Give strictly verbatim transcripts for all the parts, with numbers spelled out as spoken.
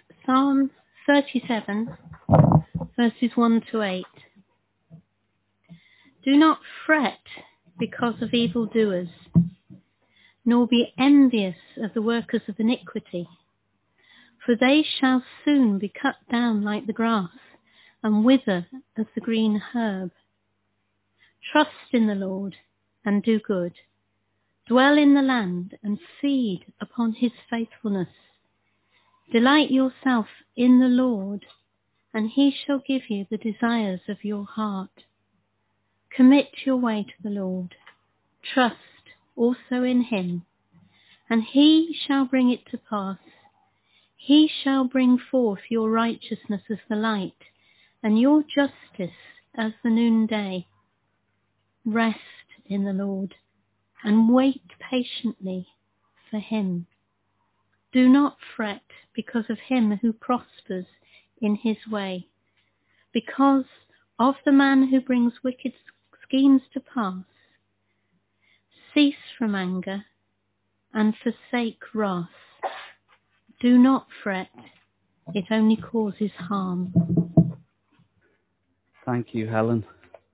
Psalm thirty-seven, verses one to eight. Do not fret because of evildoers, nor be envious of the workers of iniquity, for they shall soon be cut down like the grass and wither as the green herb. Trust in the Lord and do good. Dwell in the land and feed upon his faithfulness. Delight yourself in the Lord, and he shall give you the desires of your heart. Commit your way to the Lord. Trust also in him, and he shall bring it to pass. He shall bring forth your righteousness as the light, and your justice as the noonday. Rest in the Lord, and wait patiently for him. Do not fret because of him who prospers in his way, because of the man who brings wicked schemes to pass. Cease from anger and forsake wrath. Do not fret, it only causes harm. Thank you, Helen.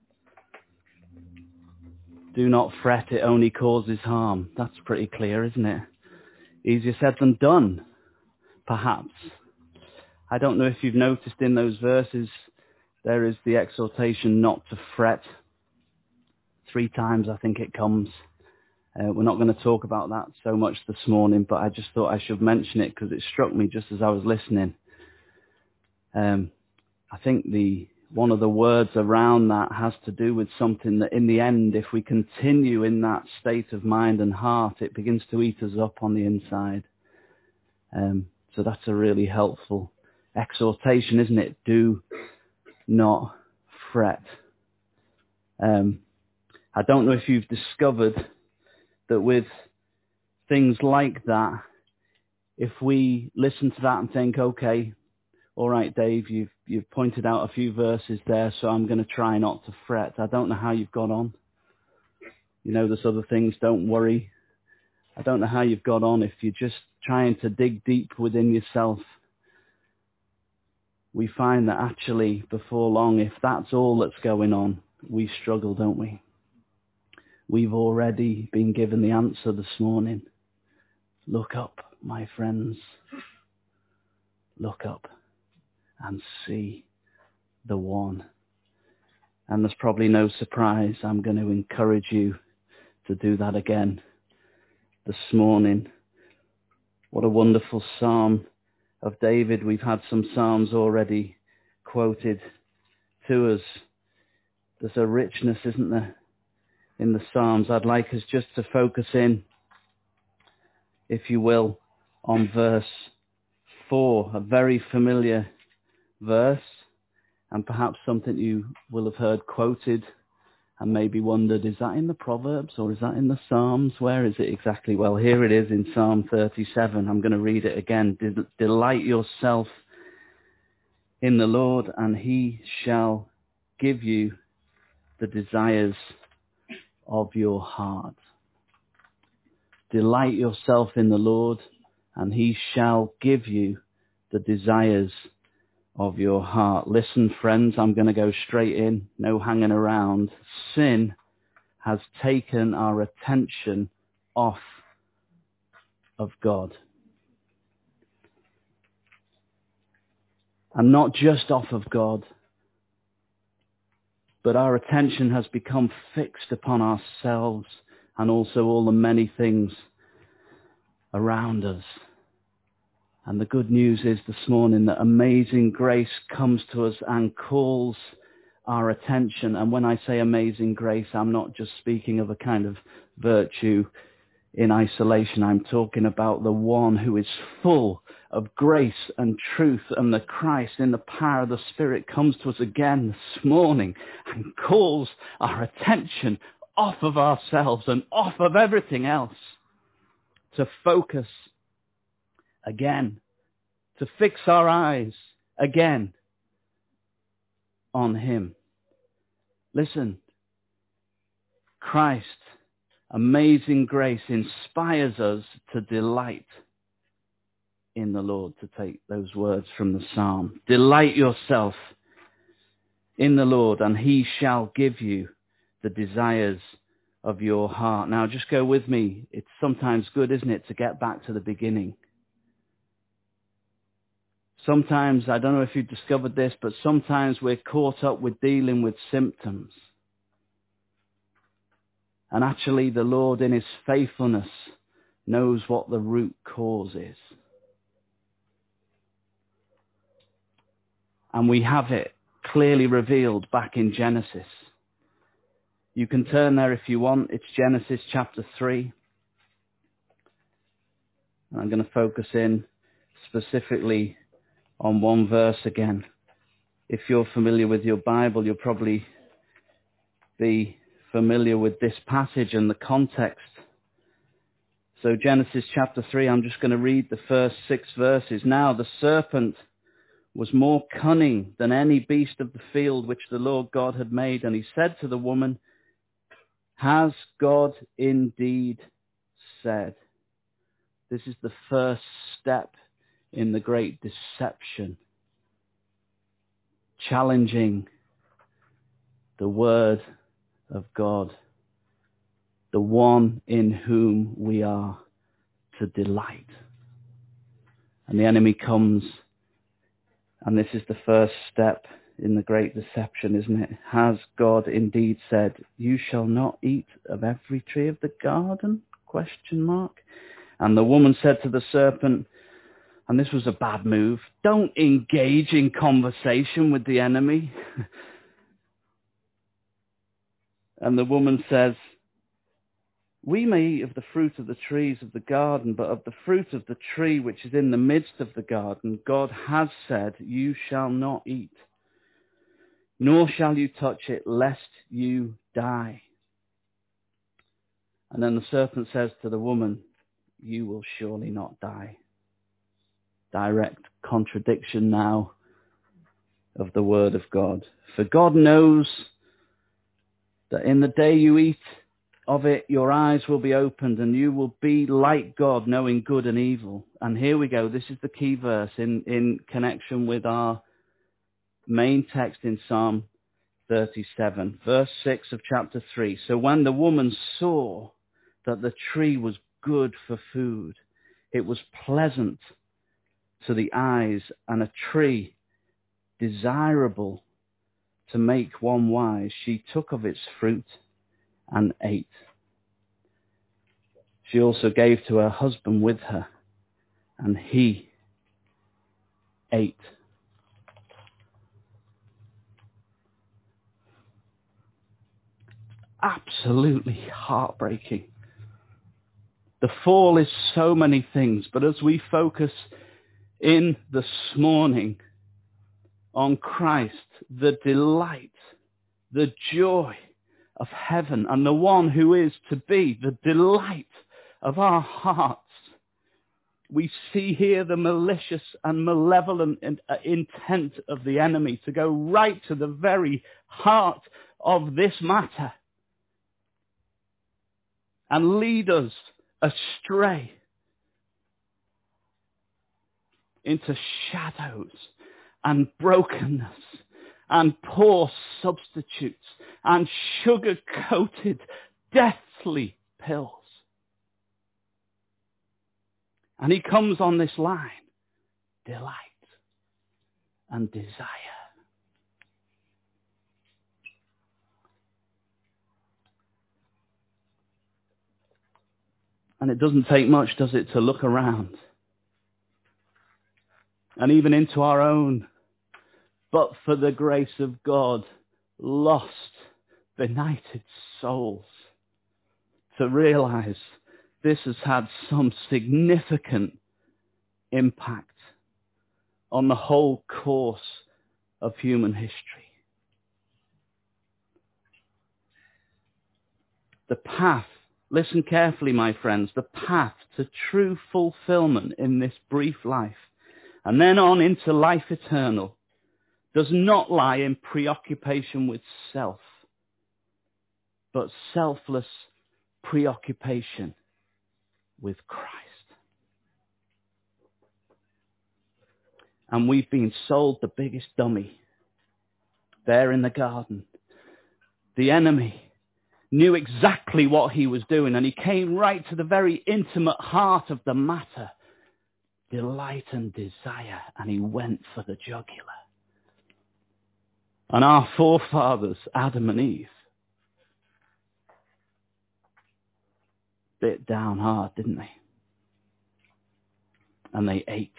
Do not fret, it only causes harm. That's pretty clear, isn't it? Easier said than done, perhaps. I don't know if you've noticed in those verses, there is the exhortation not to fret. Three times I think it comes. Uh, we're not going to talk about that so much this morning, but I just thought I should mention it because it struck me just as I was listening. Um, I think the one of the words around that has to do with something that in the end, if we continue in that state of mind and heart, it begins to eat us up on the inside. Um, so that's a really helpful exhortation, isn't it? Do not fret. Um, I don't know if you've discovered that with things like that, if we listen to that and think, okay, all right, Dave, you've you've pointed out a few verses there, so I'm going to try not to fret. I don't know how you've got on. You know, there's other things, don't worry. I don't know how you've got on if you're just trying to dig deep within yourself. We find that actually, before long, if that's all that's going on, we struggle, don't we? We've already been given the answer this morning. Look up, my friends. Look up and see the one. And there's probably no surprise. I'm going to encourage you to do that again this morning. What a wonderful psalm of David. We've had some psalms already quoted to us. There's a richness, isn't there, in the psalms. I'd like us just to focus in, if you will, on verse four, a very familiar verse, and perhaps something you will have heard quoted and maybe wondered, is that in the Proverbs or is that in the Psalms? Where is it exactly? Well, here it is in Psalm thirty-seven. I'm going to read it again. Delight yourself in the Lord, and he shall give you the desires of your heart. Delight yourself in the Lord, and he shall give you the desires of your heart. Listen, friends, I'm going to go straight in, no hanging around. Sin has taken our attention off of God. And not just off of God, but our attention has become fixed upon ourselves and also all the many things around us. And the good news is this morning that amazing grace comes to us and calls our attention. And when I say amazing grace, I'm not just speaking of a kind of virtue in isolation. I'm talking about the one who is full of grace and truth, and the Christ in the power of the Spirit comes to us again this morning and calls our attention off of ourselves and off of everything else to focus again, to fix our eyes again on him. Listen, Christ, amazing grace, inspires us to delight in the Lord, to take those words from the psalm. Delight yourself in the Lord, and he shall give you the desires of your heart. Now, just go with me. It's sometimes good, isn't it, to get back to the beginning. Sometimes, I don't know if you've discovered this, but sometimes we're caught up with dealing with symptoms. And actually, the Lord, in his faithfulness, knows what the root cause is. And we have it clearly revealed back in Genesis. You can turn there if you want. It's Genesis chapter three. And I'm going to focus in specifically on one verse again. If you're familiar with your Bible, you'll probably be familiar with this passage and the context. So Genesis chapter three, I'm just going to read the first six verses. Now the serpent was more cunning than any beast of the field which the Lord God had made. And he said to the woman, has God indeed said? This is the first step in the great deception, challenging the word of God, the one in whom we are to delight. And the enemy comes, and this is the first step in the great deception, isn't it? Has God indeed said, you shall not eat of every tree of the garden? Question mark. And the woman said to the serpent, and this was a bad move, don't engage in conversation with the enemy. And the woman says, we may eat of the fruit of the trees of the garden, but of the fruit of the tree which is in the midst of the garden, God has said, you shall not eat, nor shall you touch it, lest you die. And then the serpent says to the woman, you will surely not die. Direct contradiction now of the word of God. For God knows that in the day you eat of it, your eyes will be opened and you will be like God, knowing good and evil. And here we go. This is the key verse in, in connection with our main text in Psalm thirty-seven, verse six of chapter three. So when the woman saw that the tree was good for food, it was pleasant to the eyes, and a tree desirable to make one wise, she took of its fruit and ate. She also gave to her husband with her, and he ate. Absolutely heartbreaking. The fall is so many things, but as we focus in this morning on Christ, the delight, the joy of heaven, and the one who is to be the delight of our hearts, we see here the malicious and malevolent intent of the enemy to go right to the very heart of this matter and lead us astray into shadows and brokenness and poor substitutes and sugar-coated deathly pills. And he comes on this line, delight and desire. And it doesn't take much, does it, to look around and even into our own, but for the grace of God, lost, benighted souls, to realize this has had some significant impact on the whole course of human history. The path, listen carefully, my friends, the path to true fulfillment in this brief life and then on into life eternal does not lie in preoccupation with self, but selfless preoccupation with Christ. And we've been sold the biggest dummy there in the garden. The enemy knew exactly what he was doing, and he came right to the very intimate heart of the matter. Delight and desire, and he went for the jugular. And our forefathers, Adam and Eve, bit down hard, didn't they? And they ate.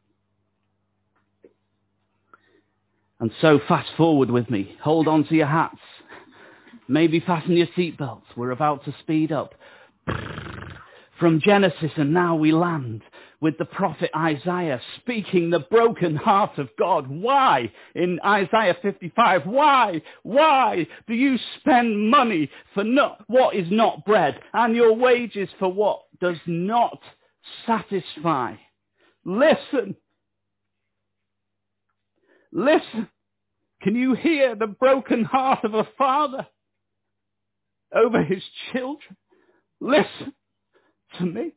And so fast forward with me. Hold on to your hats. Maybe fasten your seatbelts. We're about to speed up. From Genesis, and now we land with the prophet Isaiah speaking the broken heart of God. Why? In Isaiah fifty-five, why? Why do you spend money for not, what is not bread, and your wages for what does not satisfy? Listen. Listen. Can you hear the broken heart of a father over his children? Listen to me.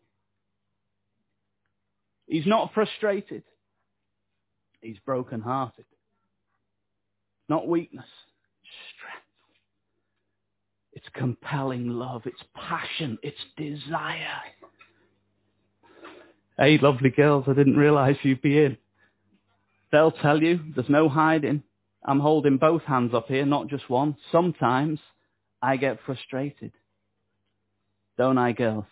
He's not frustrated. He's broken-hearted. Not weakness, strength. It's compelling love. It's passion. It's desire. Hey, lovely girls, I didn't realize you'd be in. They'll tell you there's no hiding. I'm holding both hands up here, not just one. Sometimes I get frustrated. Don't I, girls?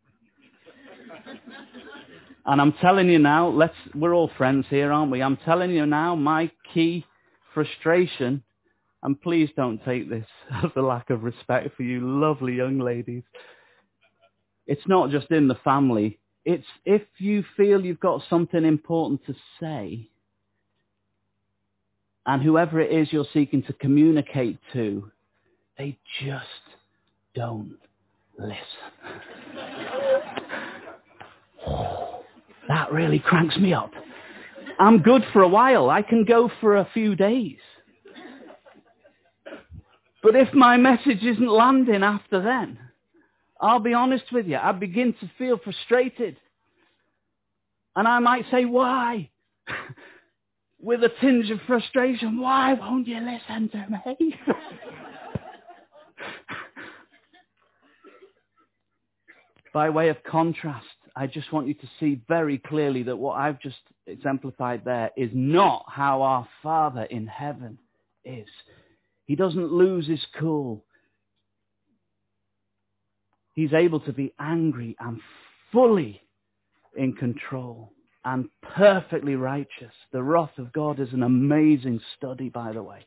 And I'm telling you now, let's, we're all friends here, aren't we? I'm telling you now, my key frustration, and please don't take this as a lack of respect for you lovely young ladies. It's not just in the family. It's if you feel you've got something important to say, and whoever it is you're seeking to communicate to, they just don't listen. That really cranks me up. I'm good for a while. I can go for a few days. But if my message isn't landing after then, I'll be honest with you, I begin to feel frustrated. And I might say, why? With a tinge of frustration, why won't you listen to me? By way of contrast, I just want you to see very clearly that what I've just exemplified there is not how our Father in heaven is. He doesn't lose his cool. He's able to be angry and fully in control and perfectly righteous. The wrath of God is an amazing study, by the way.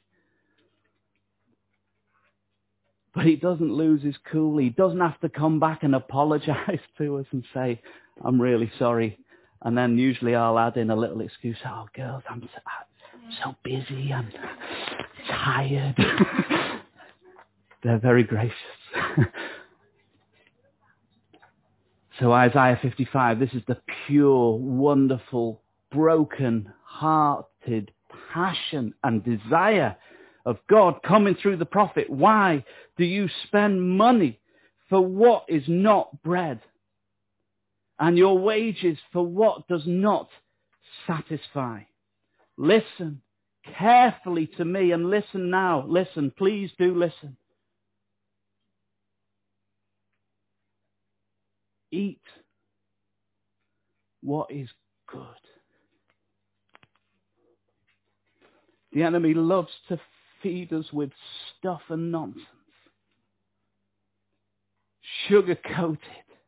But he doesn't lose his cool. He doesn't have to come back and apologize to us and say, I'm really sorry. And then usually I'll add in a little excuse. Oh, girls, I'm so, I'm so busy. I'm tired. They're very gracious. So Isaiah fifty-five, this is the pure, wonderful, broken-hearted passion and desire of God coming through the prophet. Why do you spend money for what is not bread, and your wages for what does not satisfy? Listen carefully to me, and listen now. Listen, please do listen. Eat what is good. The enemy loves to feed us with stuff and nonsense. Sugar-coated.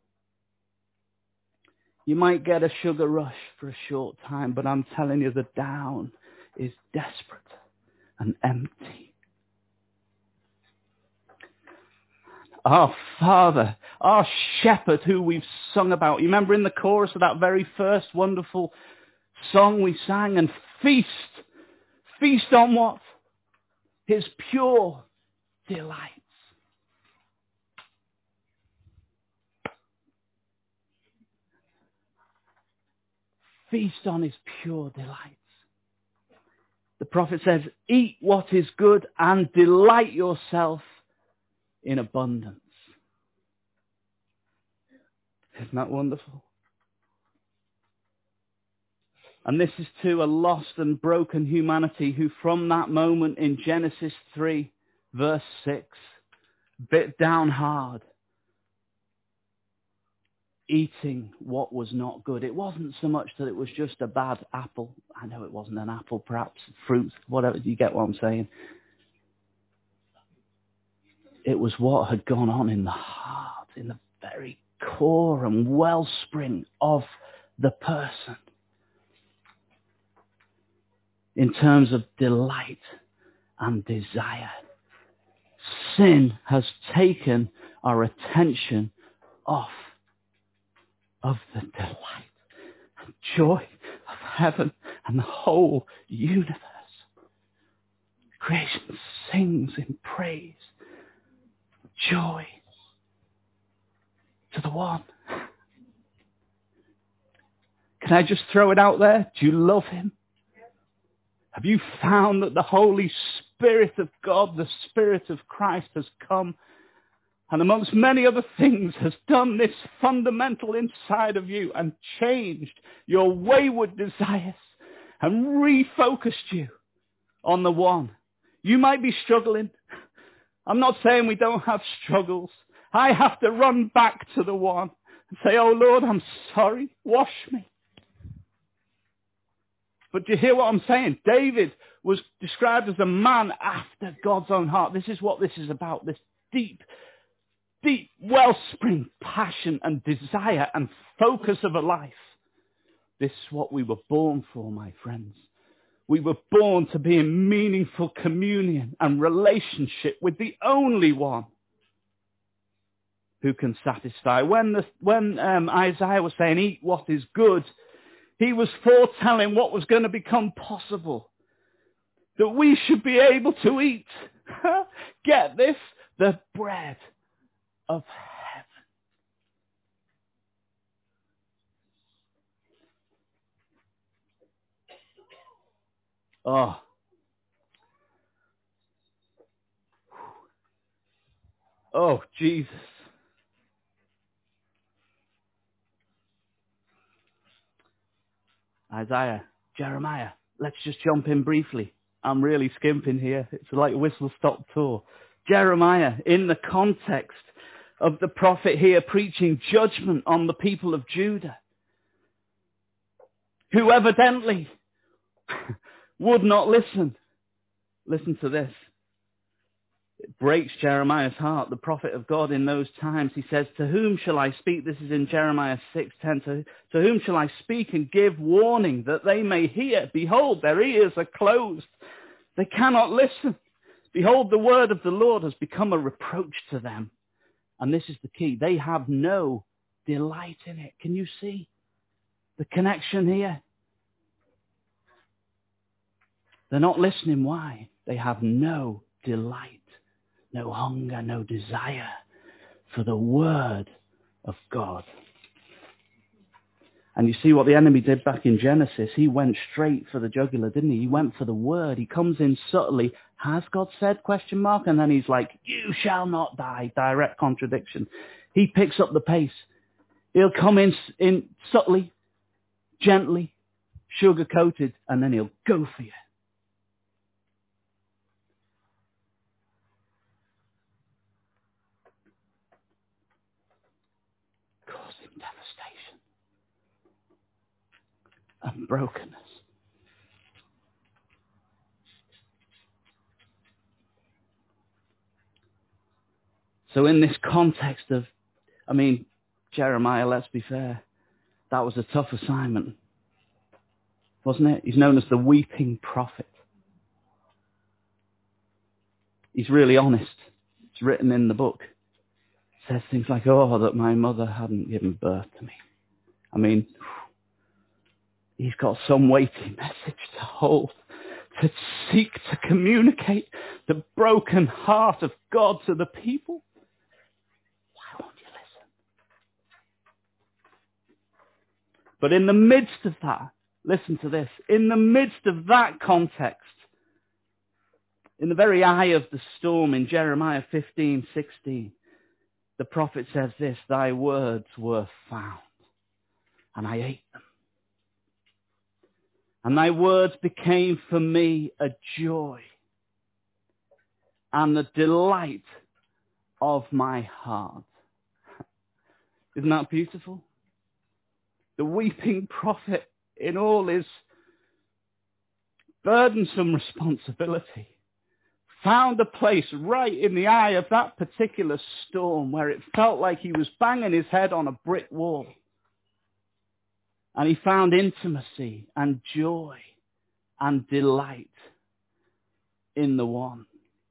You might get a sugar rush for a short time, but I'm telling you, the down is desperate and empty. Our Father, our Shepherd who we've sung about. You remember in the chorus of that very first wonderful song we sang? And feast. Feast on what? His pure delights. Feast on his pure delights. The prophet says, eat what is good and delight yourself in abundance. Isn't that wonderful? And this is to a lost and broken humanity who from that moment in Genesis three, verse six, bit down hard, eating what was not good. It wasn't so much that it was just a bad apple. I know it wasn't an apple, perhaps fruit, whatever. You get what I'm saying? It was what had gone on in the heart, in the very core and wellspring of the person. In terms of delight and desire. Sin has taken our attention off of the delight and joy of heaven and the whole universe. Creation sings in praise, joy to the one. Can I just throw it out there? Do you love him? Have you found that the Holy Spirit of God, the Spirit of Christ, has come and amongst many other things has done this fundamental inside of you and changed your wayward desires and refocused you on the one? You might be struggling. I'm not saying we don't have struggles. I have to run back to the one and say, oh Lord, I'm sorry. Wash me. But do you hear what I'm saying? David was described as a man after God's own heart. This is what this is about. This deep, deep wellspring passion and desire and focus of a life. This is what we were born for, my friends. We were born to be in meaningful communion and relationship with the only one who can satisfy. When, the, when um, Isaiah was saying, eat what is good, he was foretelling what was going to become possible. That we should be able to eat, get this, the bread of heaven. Oh. Oh, Jesus. Isaiah, Jeremiah, let's just jump in briefly. I'm really skimping here. It's like a whistle-stop tour. Jeremiah, in the context of the prophet here preaching judgment on the people of Judah, who evidently would not listen. Listen to this. It breaks Jeremiah's heart, the prophet of God in those times. He says, to whom shall I speak? This is in Jeremiah six ten. To, to whom shall I speak and give warning that they may hear? Behold, their ears are closed. They cannot listen. Behold, the word of the Lord has become a reproach to them. And this is the key. They have no delight in it. Can you see the connection here? They're not listening. Why? They have no delight. No hunger, no desire for the word of God. And you see what the enemy did back in Genesis. He went straight for the jugular, didn't he? He went for the word. He comes in subtly. Has God said? Question mark. And then he's like, you shall not die. Direct contradiction. He picks up the pace. He'll come in, in subtly, gently, sugar-coated, and then he'll go for you. Causing devastation and brokenness. So in this context of, I mean, Jeremiah, let's be fair, that was a tough assignment, wasn't it? He's known as the weeping prophet. He's really honest. It's written in the book. It says things like, oh, that my mother hadn't given birth to me. I mean, he's got some weighty message to hold, to seek to communicate the broken heart of God to the people. Why won't you listen? But in the midst of that, listen to this, in the midst of that context, in the very eye of the storm in Jeremiah fifteen sixteen, the prophet says this, thy words were found, and I ate them. And thy words became for me a joy and the delight of my heart. Isn't that beautiful? The weeping prophet, in all his burdensome responsibility, found a place right in the eye of that particular storm where it felt like he was banging his head on a brick wall. And he found intimacy and joy and delight in the one.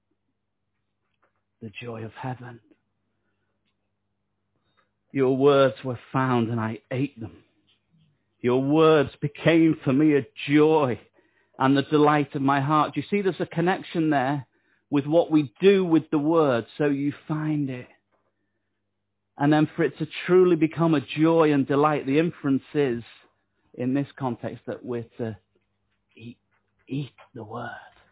The joy of heaven. Your words were found and I ate them. Your words became for me a joy and the delight of my heart. Do you see there's a connection there with what we do with the word, so you find it. And then for it to truly become a joy and delight, the inference is, in this context, that we're to eat, eat the word.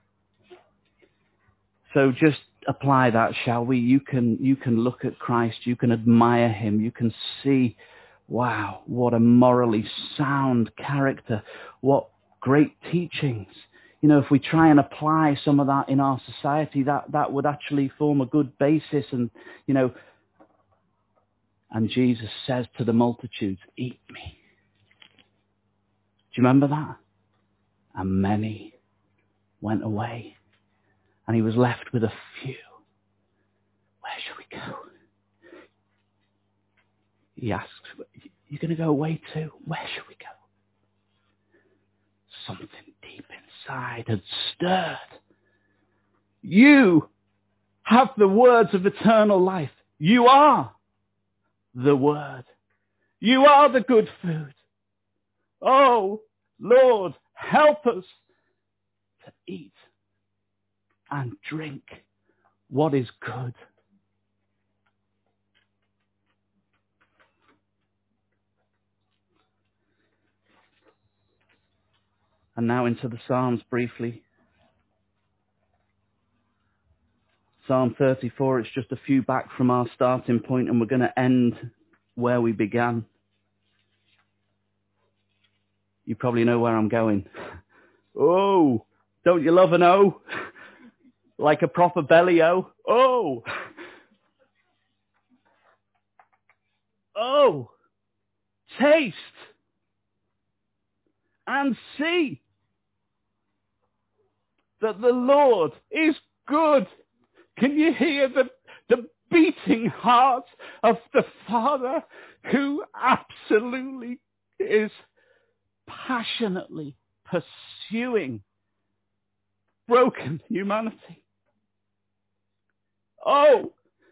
So just apply that, shall we? You can, you can look at Christ, you can admire him, you can see, wow, what a morally sound character, what great teachings. You know, if we try and apply some of that in our society, that, that would actually form a good basis. And, you know, and Jesus says to the multitudes, eat me. Do you remember that? And many went away. And he was left with a few. Where shall we go? He asks, you're going to go away too? Where shall we go? Something deep inside had stirred. You have the words of eternal life. You are the word. You are the good food. Oh, Lord, help us to eat and drink what is good. And now into the Psalms briefly. Psalm thirty-four, it's just a few back from our starting point, and we're going to end where we began. You probably know where I'm going. Oh, don't you love an O? Like a proper belly O? Oh! Oh! Taste and see that the Lord is good. Can you hear the, the beating heart of the Father who absolutely is passionately pursuing broken humanity? Oh,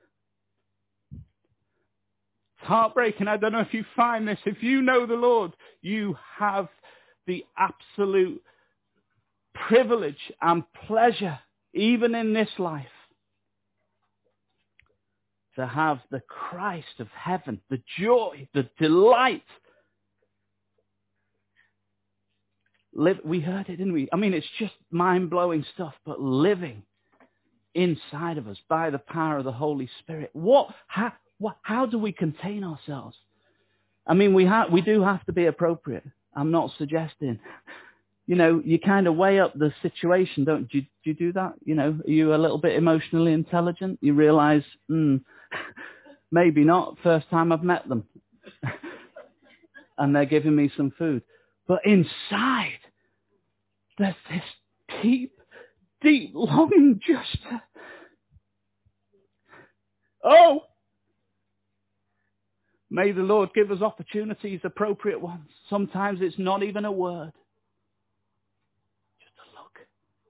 it's heartbreaking. I don't know if you find this. If you know the Lord, you have the absolute privilege and pleasure, even in this life, to have the Christ of heaven, the joy, the delight. Live, we heard it, didn't we? I mean, it's just mind-blowing stuff, but living inside of us by the power of the Holy Spirit. What? How, what, how do we contain ourselves? I mean, we have, we do have to be appropriate. I'm not suggesting. You know, you kind of weigh up the situation, don't you? Do you do that? You know, are you a little bit emotionally intelligent? You realize, hmm, maybe not. First time I've met them. And they're giving me some food. But inside, there's this deep, deep longing just to, oh, may the Lord give us opportunities, appropriate ones. Sometimes it's not even a word. Just a look.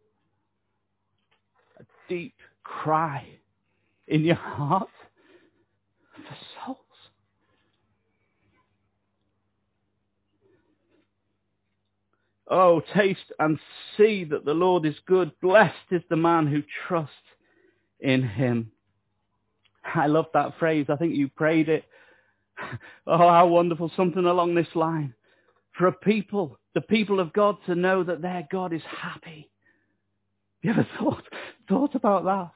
A deep cry in your heart for souls. Oh, taste and see that the Lord is good. Blessed is the man who trusts in him. I love that phrase. I think you prayed it. Oh, how wonderful. Something along this line. For a people, the people of God, to know that their God is happy. You ever thought, thought about that?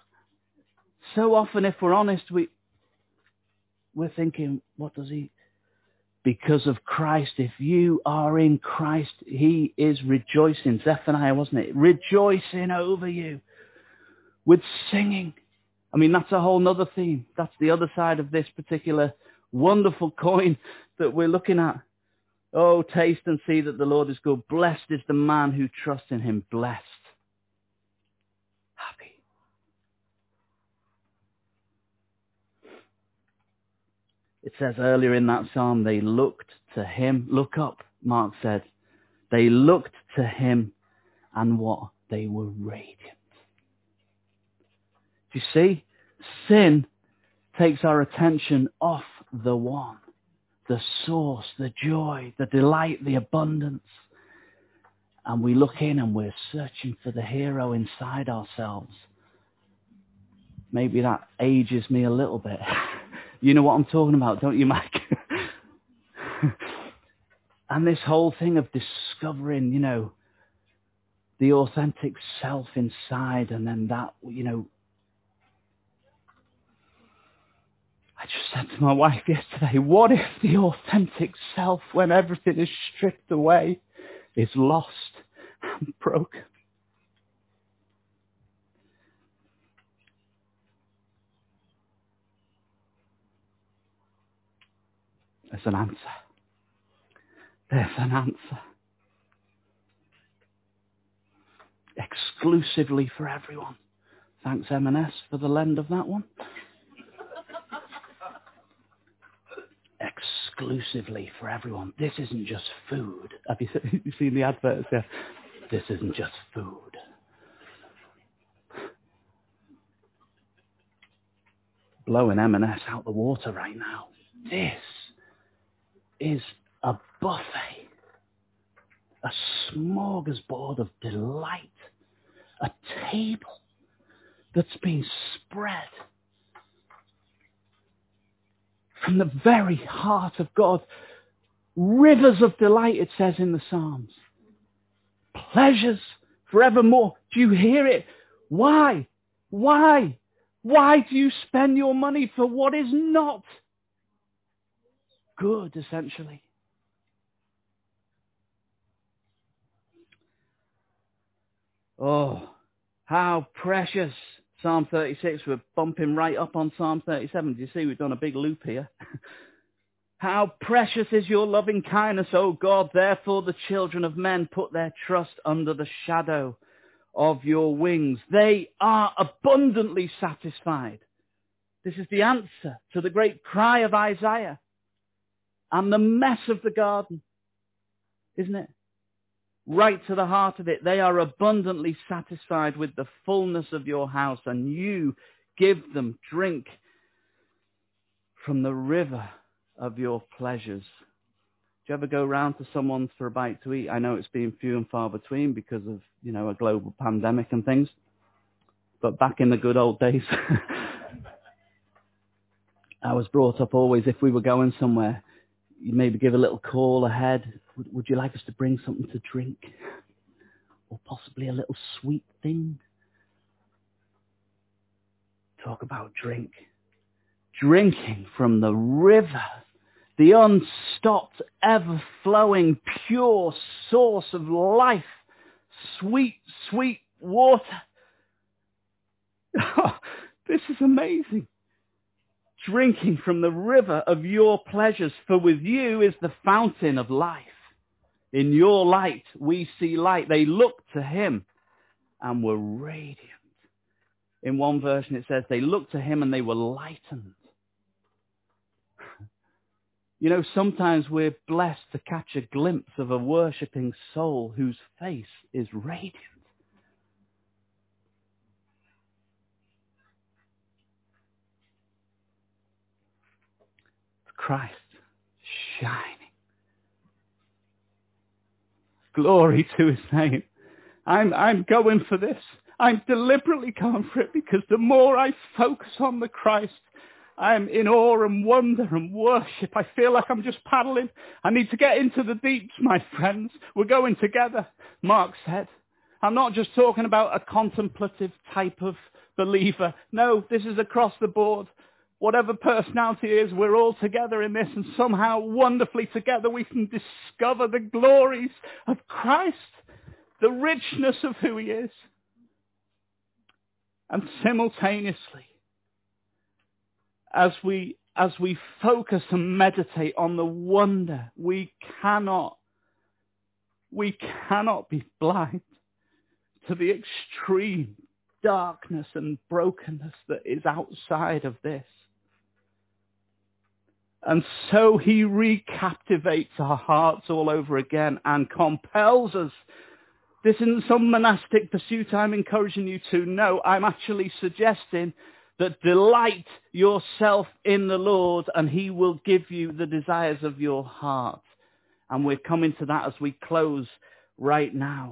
So often, if we're honest, we, we're thinking, what does he because of Christ. If you are in Christ, he is rejoicing. Zephaniah, wasn't it? Rejoicing over you with singing. I mean, that's a whole nother theme. That's the other side of this particular wonderful coin that we're looking at. Oh, taste and see that the Lord is good. Blessed is the man who trusts in him. Blessed. Happy. It says earlier in that psalm, they looked to him. Look up, Mark said. They looked to him, and what? They were radiant. Do you see? Sin takes our attention off the one, the source, the joy, the delight, the abundance. And we look in and we're searching for the hero inside ourselves. Maybe that ages me a little bit. You know what I'm talking about, don't you, Mike? And this whole thing of discovering, you know, the authentic self inside, and then that, you know, I just said to my wife yesterday, what if the authentic self, when everything is stripped away, is lost and broken? There's an answer. There's an answer. Exclusively for everyone. Thanks, M and S, for the lend of that one. Exclusively for everyone. This isn't just food. Have you seen, you seen the adverts there? This isn't just food. Blowing M and S out the water right now. This is a buffet. A smorgasbord of delight. A table that's been spread from the very heart of God. Rivers of delight, it says in the Psalms. Pleasures forevermore. Do you hear it? Why? Why? Why do you spend your money for what is not good, essentially? Oh, how precious. Psalm thirty-six, we're bumping right up on Psalm thirty-seven. Do you see we've done a big loop here? How precious is your loving kindness, O God. Therefore the children of men put their trust under the shadow of your wings. They are abundantly satisfied. This is the answer to the great cry of Isaiah and the mess of the garden, isn't it? Right to the heart of it. They are abundantly satisfied with the fullness of your house, and you give them drink from the river of your pleasures. Do you ever go round to someone for a bite to eat? I know it's been few and far between because of, you know, a global pandemic and things. But back in the good old days, I was brought up always, if we were going somewhere, you maybe give a little call ahead. Would, would you like us to bring something to drink? Or possibly a little sweet thing? Talk about drink. Drinking from the river, the unstopped, ever-flowing, pure source of life. Sweet, sweet water. Oh, this is amazing. Drinking from the river of your pleasures, for with you is the fountain of life. In your light we see light. They looked to him and were radiant. In one version it says they looked to him and they were lightened. You know, sometimes we're blessed to catch a glimpse of a worshipping soul whose face is radiant. Christ shining. Glory to his name. I'm, I'm going for this. I'm deliberately going for it because the more I focus on the Christ, I'm in awe and wonder and worship. I feel like I'm just paddling. I need to get into the deeps, my friends. We're going together, Mark said. I'm not just talking about a contemplative type of believer. No, this is across the board. whatever personality is, we're all together in this, and somehow wonderfully together we can discover the glories of Christ, the richness of who he is. And simultaneously, as we as we focus and meditate on the wonder, we cannot we cannot be blind to the extreme darkness and brokenness that is outside of this. And so he recaptivates our hearts all over again and compels us. This isn't some monastic pursuit I'm encouraging you to. No, I'm actually suggesting that delight yourself in the Lord and he will give you the desires of your heart. And we're coming to that as we close right now.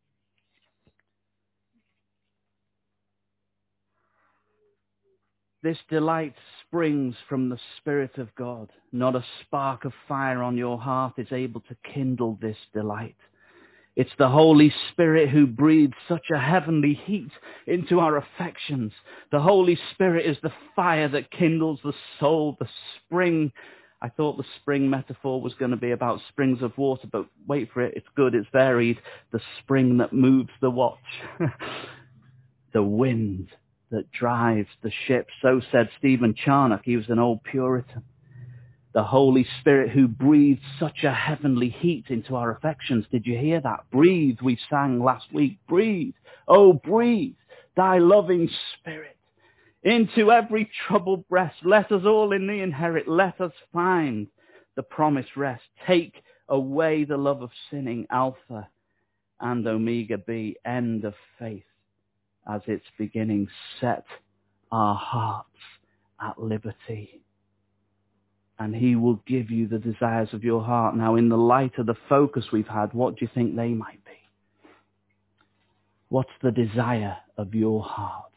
This delight springs from the Spirit of God. Not a spark of fire on your heart is able to kindle this delight. It's the Holy Spirit who breathes such a heavenly heat into our affections. The Holy Spirit is the fire that kindles the soul, the spring. I thought the spring metaphor was going to be about springs of water, but wait for it, it's good, it's varied. The spring that moves the watch. The wind that drives the ship. So said Stephen Charnock. He was an old Puritan. The Holy Spirit who breathes such a heavenly heat into our affections. Did you hear that? Breathe, we sang last week. Breathe. Oh, breathe thy loving Spirit into every troubled breast. Let us all in thee inherit. Let us find the promised rest. Take away the love of sinning. Alpha and Omega be, end of faith as its beginning. Set our hearts at liberty, and he will give you the desires of your heart. Now, in the light of the focus we've had, what do you think they might be? What's the desire of your heart?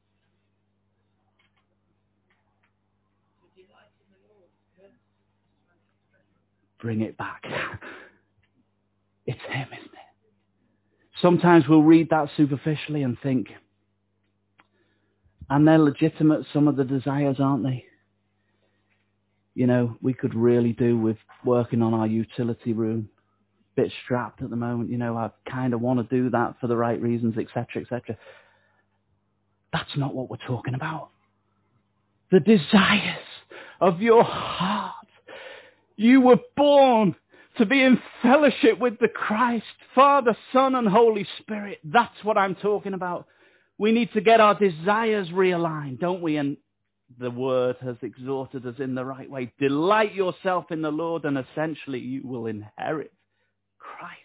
Bring it back. It's him, isn't it? Sometimes we'll read that superficially and think, and they're legitimate, some of the desires, aren't they? You know, we could really do with working on our utility room. Bit strapped at the moment, you know, I kind of want to do that for the right reasons, et cetera, et cetera. That's not what we're talking about. The desires of your heart. You were born to be in fellowship with the Christ, Father, Son, and Holy Spirit. That's what I'm talking about. We need to get our desires realigned, don't we? And the word has exhorted us in the right way. Delight yourself in the Lord, and essentially you will inherit Christ.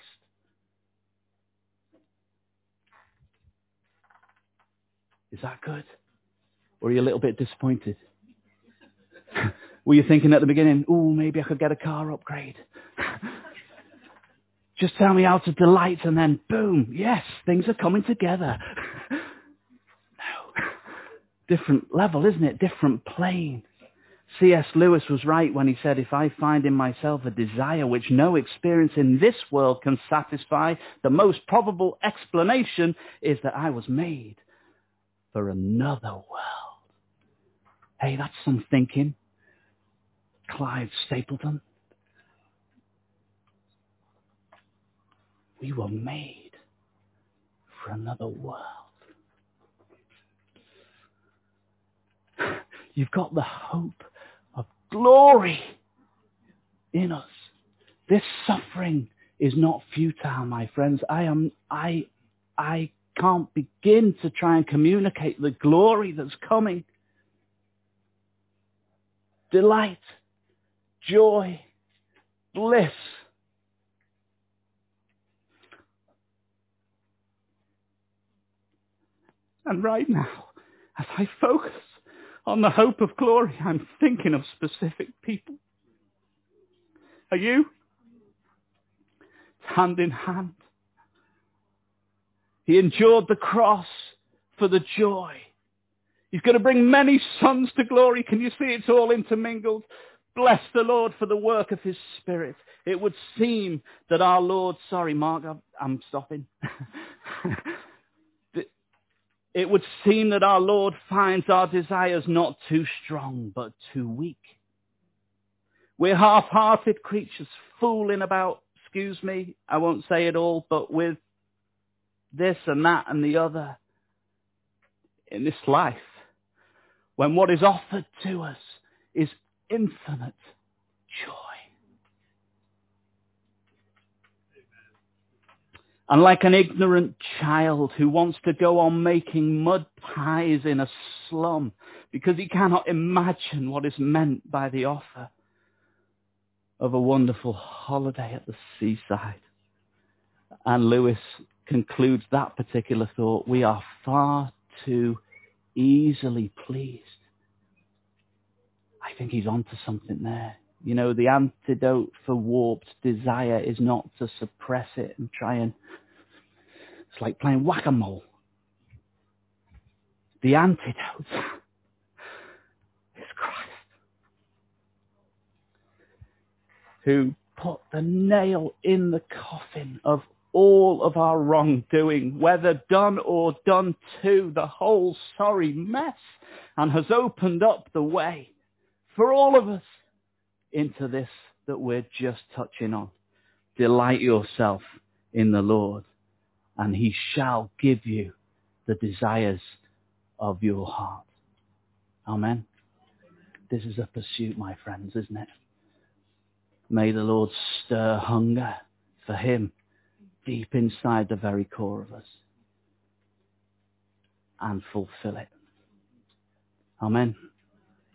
Is that good? Or are you a little bit disappointed? Were you thinking at the beginning, oh, maybe I could get a car upgrade? Just tell me how to delight, and then boom, yes, things are coming together. No. Different level, isn't it? Different plane. C S Lewis was right when he said, if I find in myself a desire which no experience in this world can satisfy, the most probable explanation is that I was made for another world. Hey, that's some thinking. Clive Stapleton. We were made for another world. You've got the hope of glory in us. This suffering is not futile, my friends. I am, I, I can't begin to try and communicate the glory that's coming. Delight, joy, bliss. And right now, as I focus on the hope of glory, I'm thinking of specific people. Are you? Hand in hand. He endured the cross for the joy. He's going to bring many sons to glory. Can you see it's all intermingled? Bless the Lord for the work of his Spirit. It would seem that our Lord, sorry Mark, I'm stopping. It it would seem that our Lord finds our desires not too strong, but too weak. We're half-hearted creatures, fooling about, excuse me, I won't say it all, but with this and that and the other in this life, when what is offered to us is infinite joy. And like an ignorant child who wants to go on making mud pies in a slum because he cannot imagine what is meant by the offer of a wonderful holiday at the seaside. And Lewis concludes that particular thought: we are far too easily pleased. I think he's onto something there. You know, the antidote for warped desire is not to suppress it and try and... It's like playing whack-a-mole. The antidote is Christ, who put the nail in the coffin of all of our wrongdoing, whether done or done to, the whole sorry mess, and has opened up the way for all of us into this that we're just touching on. Delight yourself in the Lord, and he shall give you the desires of your heart. Amen. This is a pursuit, my friends, isn't it? May the Lord stir hunger for him deep inside the very core of us and fulfill it. Amen.